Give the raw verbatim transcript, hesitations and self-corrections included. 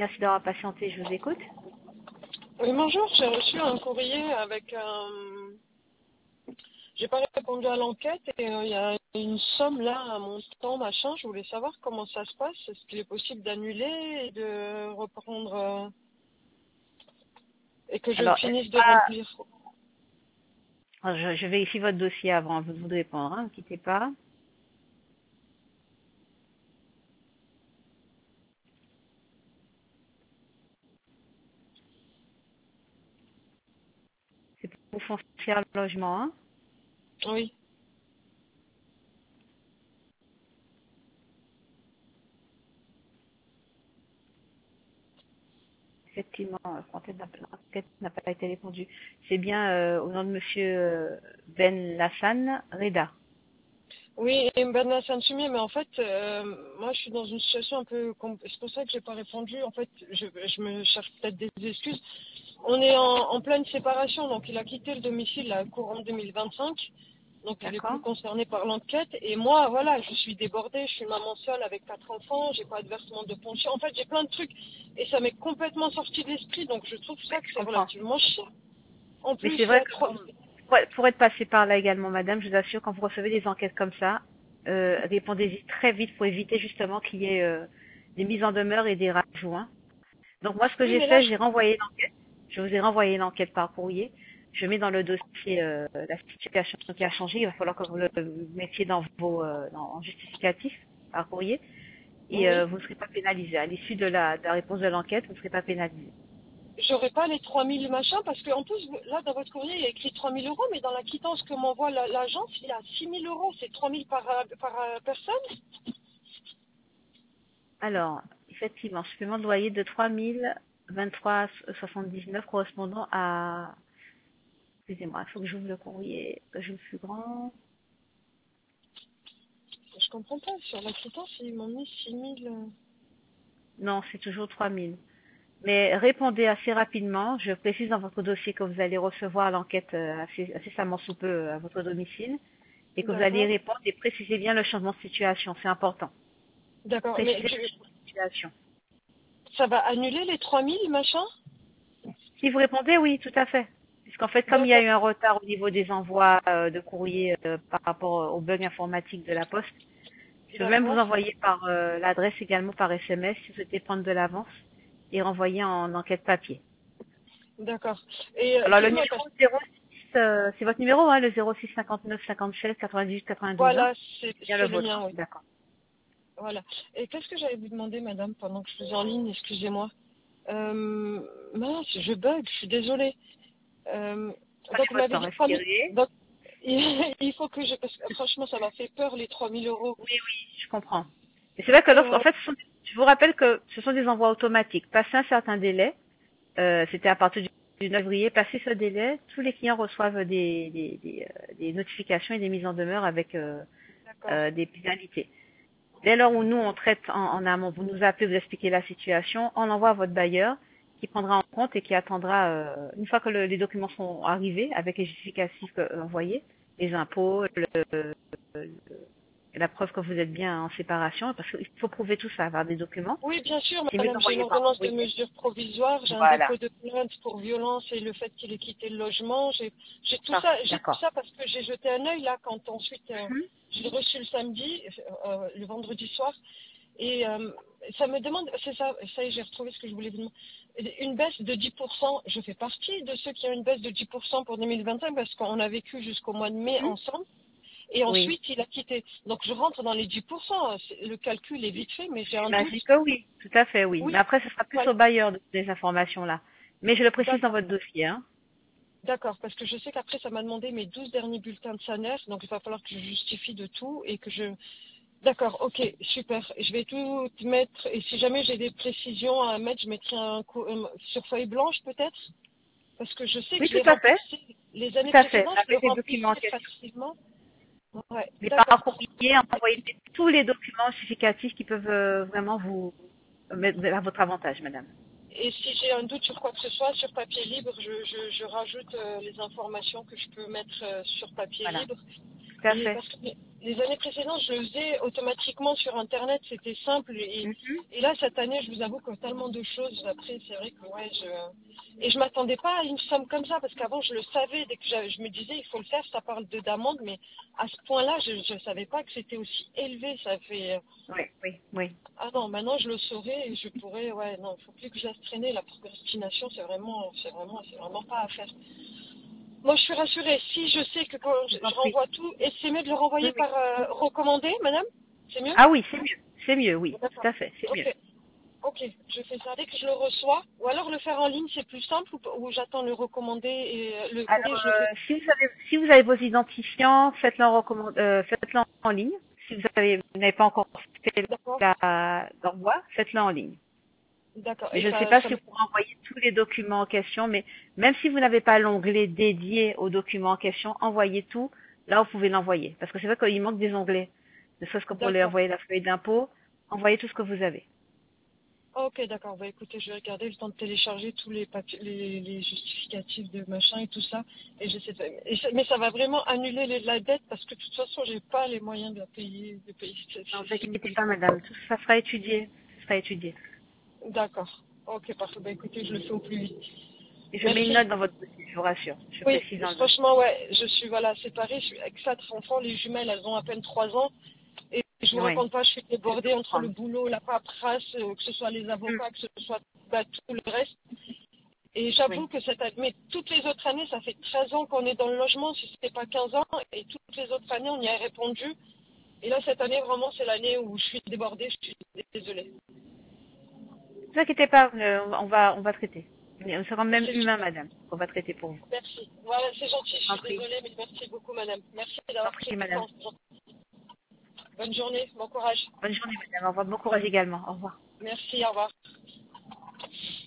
Merci d'avoir patienté, je vous écoute. Oui, bonjour, j'ai reçu un courrier avec un... J'ai pas répondu à l'enquête et euh, il y a une somme là, un montant, machin. Je voulais savoir comment ça se passe. Est-ce qu'il est possible d'annuler et de reprendre... euh, et que je Alors, est-ce finisse de pas... remplir? je, je vérifie votre dossier avant de vous répondre, hein, ne quittez pas. C'est pour foncier à logement, hein. Oui. Effectivement, euh, l'enquête n'a l'enquête n'a pas été répondue. C'est bien euh, au nom de Monsieur euh, Ben Lassan Reda. Oui, et Ben Hassan Sumier, mais en fait, euh, moi je suis dans une situation un peu... com- C'est pour ça que j'ai pas répondu. En fait, je, je me cherche peut-être des excuses. On est en, en pleine séparation, donc il a quitté le domicile à courant deux mille vingt-cinq. Donc il est D'accord? plus concerné par l'enquête. Et moi, voilà, je suis débordée, je suis maman seule avec quatre enfants, j'ai pas de versement de pension. En fait, j'ai plein de trucs. Et ça m'est complètement sorti de l'esprit, donc je trouve ça que Je c'est comprends. relativement chiant. En Mais plus, c'est il y vrai a que trois... pour, pour être passé par là également, madame, je vous assure, quand vous recevez des enquêtes comme ça, euh, répondez-y très vite pour éviter justement qu'il y ait euh, des mises en demeure et des rajouts, hein. Donc moi, ce que Oui, j'ai mais là, fait, je... j'ai renvoyé l'enquête. Je vous ai renvoyé l'enquête par courrier. Je mets dans le dossier euh, la situation qui a changé. Il va falloir que vous le mettiez dans vos euh, dans, en justificatif par courrier. Et euh, Oui. vous ne serez pas pénalisé. À l'issue de la, de la réponse de l'enquête, vous ne serez pas pénalisé. J'aurais pas les trois mille machins, parce qu'en plus, là, dans votre courrier, il y a écrit trois mille euros, mais dans la quittance que m'envoie la- l'agence, il y a six mille euros. C'est trois mille par, euh, par euh, personne? Alors, effectivement, supplément de loyer de trois mille vingt-trois virgule soixante-dix-neuf correspondant à... Excusez-moi, il faut que j'ouvre le courrier, que je suis grand. Je comprends pas. Sur la quittance, ils m'ont mis six mille. euh. Non, c'est toujours trois mille. Mais répondez assez rapidement. Je précise dans votre dossier que vous allez recevoir l'enquête euh, assez, incessamment sous peu euh, à votre domicile et que vous allez y D'accord. répondre et précisez bien le changement de situation. C'est important. D'accord. Mais Précisez le tu- changement de situation. ça va annuler les trois mille machins? Si vous répondez, oui, tout à fait. Puisqu'en fait, comme il y a D'accord. eu un retard au niveau des envois euh, de courrier euh, par rapport au bug informatique de la Poste, je peux même vous D'accord. envoyer par euh, l'adresse également par S M S si vous souhaitez prendre de l'avance et renvoyer en enquête papier. D'accord. Et euh, Alors le dites-moi, parce numéro zéro six, euh, c'est votre numéro, hein, le zéro six cinquante-neuf cinquante-seize quatre-vingt-dix quatre-vingt-douze, hein? voilà, c'est C'est bien le c'est le vôtre, mien, hein. oui. D'accord. Voilà. Et qu'est-ce que j'allais vous demander, madame, pendant que je suis en ligne, excusez-moi. Euh, mince, je bug, je suis désolée. Euh, Prenez donc, vous votre m'avez temps, dit trois mille. respirez. Donc, il faut que je... Parce que franchement, ça m'a fait peur, les trois mille euros. Oui, oui, je comprends. Et c'est vrai que Et, lorsque, en euh, fait, ce sont- je vous rappelle que ce sont des envois automatiques. Passé un certain délai, euh, c'était à partir du du neuf février, passé ce délai, tous les clients reçoivent des, des, des, euh, des notifications et des mises en demeure avec euh, d'accord. euh, des pénalités. Dès lors où nous, on traite en, en amont, vous nous appelez, vous expliquez la situation, on envoie à votre bailleur qui prendra en compte et qui attendra, euh, une fois que le- les documents sont arrivés, avec les justificatifs euh, envoyés, les impôts, le, le- la preuve que vous êtes bien en séparation, parce qu'il faut prouver tout ça, avoir des documents. Oui, bien sûr, C'est mieux madame, j'ai une d'envoyer par ordonnance de courrier. mesure provisoire, j'ai un Voilà. dépôt de plainte pour violence et le fait qu'il ait quitté le logement. J'ai j'ai tout Parfait. ça, j'ai tout D'accord. ça parce que j'ai jeté un œil là quand ensuite euh, Mhm. je l'ai reçu le samedi, euh, le vendredi soir, et euh, ça me demande, c'est ça, ça y est, j'ai retrouvé ce que je voulais vous demander. Une baisse de dix pour cent, je fais partie de ceux qui ont une baisse de dix pour cent pour deux mille vingt-cinq parce qu'on a vécu jusqu'au mois de mai Mhm. ensemble. Et Oui. ensuite, il a quitté. Donc, je rentre dans les dix pour cent. C'est- Le calcul est vite fait, mais j'ai un doute. J'imagine que oui. Tout à fait, oui. Oui, Mais après, ce sera plus voilà. au bailleur de ces informations-là. Mais je le précise dans D'accord. votre dossier, hein. D'accord, parce que je sais qu'après, ça m'a demandé mes douze derniers bulletins de salaire, donc il va falloir que je justifie de tout et que je... D'accord, ok, super. Je vais tout mettre, et si jamais j'ai des précisions à mettre, je mettrai un coup euh, sur feuille blanche peut-être, parce que je sais que Oui, je tout l'ai à fait. remplissé. Les Tout années à fait. précédentes, je le Avec les documents en remplissais question. facilement. Ouais, Mais d'accord. par courrier, envoyez tous les documents justificatifs qui peuvent euh, vraiment vous mettre à votre avantage, madame. Et si j'ai un doute sur quoi que ce soit, sur papier libre, je, je, je rajoute euh, les informations que je peux mettre euh, sur papier Voilà. libre. Tout à Et fait. parce que les années précédentes, je le faisais automatiquement sur Internet, c'était simple. Et, Mhm. et là, cette année, je vous avoue que tellement de choses. Après, c'est vrai que ouais, je et je m'attendais pas à une somme comme ça parce qu'avant, je le savais. Dès que j'avais- je me disais, il faut le faire, ça parle de d'amende, mais à ce point-là, je ne savais pas que c'était aussi élevé. Ça fait Oui, oui, oui. ah non, maintenant je le saurais et je pourrais. Ouais, non, il faut plus que je laisse traîner. La procrastination, c'est vraiment, c'est vraiment, c'est vraiment pas à faire. Moi, je suis rassurée. Si je sais que quand Je je, vous en je prie. renvoie tout, et c'est mieux de le Oui, renvoyer oui. par euh, recommandé, madame. C'est mieux. Ah oui, c'est mieux. C'est mieux, oui. D'accord. Tout à fait, c'est mieux. Ok. Ok, je fais ça dès que je le reçois. Ou alors le faire en ligne, c'est plus simple, ou, ou j'attends le recommandé et euh, le Alors, courrier, je le fais. euh, si vous avez, si vous avez vos identifiants, faites-le en recommande, euh, faites-le en ligne. Si vous avez, vous n'avez pas encore fait D'accord. la- l'envoi, faites-le en ligne. D'accord. Mais Et je ne sais ça, pas ça si me- vous pourrez envoyer tous les documents en question, mais même si vous n'avez pas l'onglet dédié aux documents en question, envoyez tout. Là, vous pouvez l'envoyer. Parce que c'est vrai qu'il manque des onglets. Ne serait-ce que pour les D'accord. envoyer la feuille d'impôt, envoyez tout ce que vous avez. Ok, d'accord. Bah écoutez, je vais regarder le temps de télécharger tous les papiers, les, les justificatifs de machin et tout ça. Et j'essaie de faire- et ça- mais ça va vraiment annuler les- la dette parce que de toute façon, j'ai pas les moyens de la payer, de payer. C'est Ne vous c'est- c'est une inquiétez cause. pas, madame. Tout ça sera étudié. Ça sera étudié. D'accord. Ok, parfait. Bah écoutez, je le fais au plus vite. Et je mets une Merci. note dans votre dossier, je vous rassure. Je Oui, précise dans le dossier. franchement, ouais, je suis voilà séparée, je suis avec quatre enfants, les jumelles, elles ont à peine trois ans, et je vous Oui, raconte pas, je suis je peux débordée entre le comprendre. boulot, la paperasse, euh, que ce soit les Hmm. avocats, que ce soit bah, tout le reste. Et Oui. j'avoue que cette année, mais toutes les autres années, ça fait treize ans qu'on est dans le logement, si c'était pas quinze ans, et toutes les autres années, on y a répondu. Et là, cette année, vraiment, c'est l'année où je suis débordée, je suis désolée. Ne vous inquiétez pas, euh, on va, on va traiter. Nous sommes même C'est humains, super. madame. On va traiter pour vous. Merci. Voilà, c'est gentil, Je je vous en suis prie. désolée, mais merci beaucoup, madame. Merci Je vous en d'avoir pris prie, le madame. temps. Bonne journée, bon courage. Bonne journée, madame. Au revoir. Bon courage également. Au revoir. Merci, au revoir.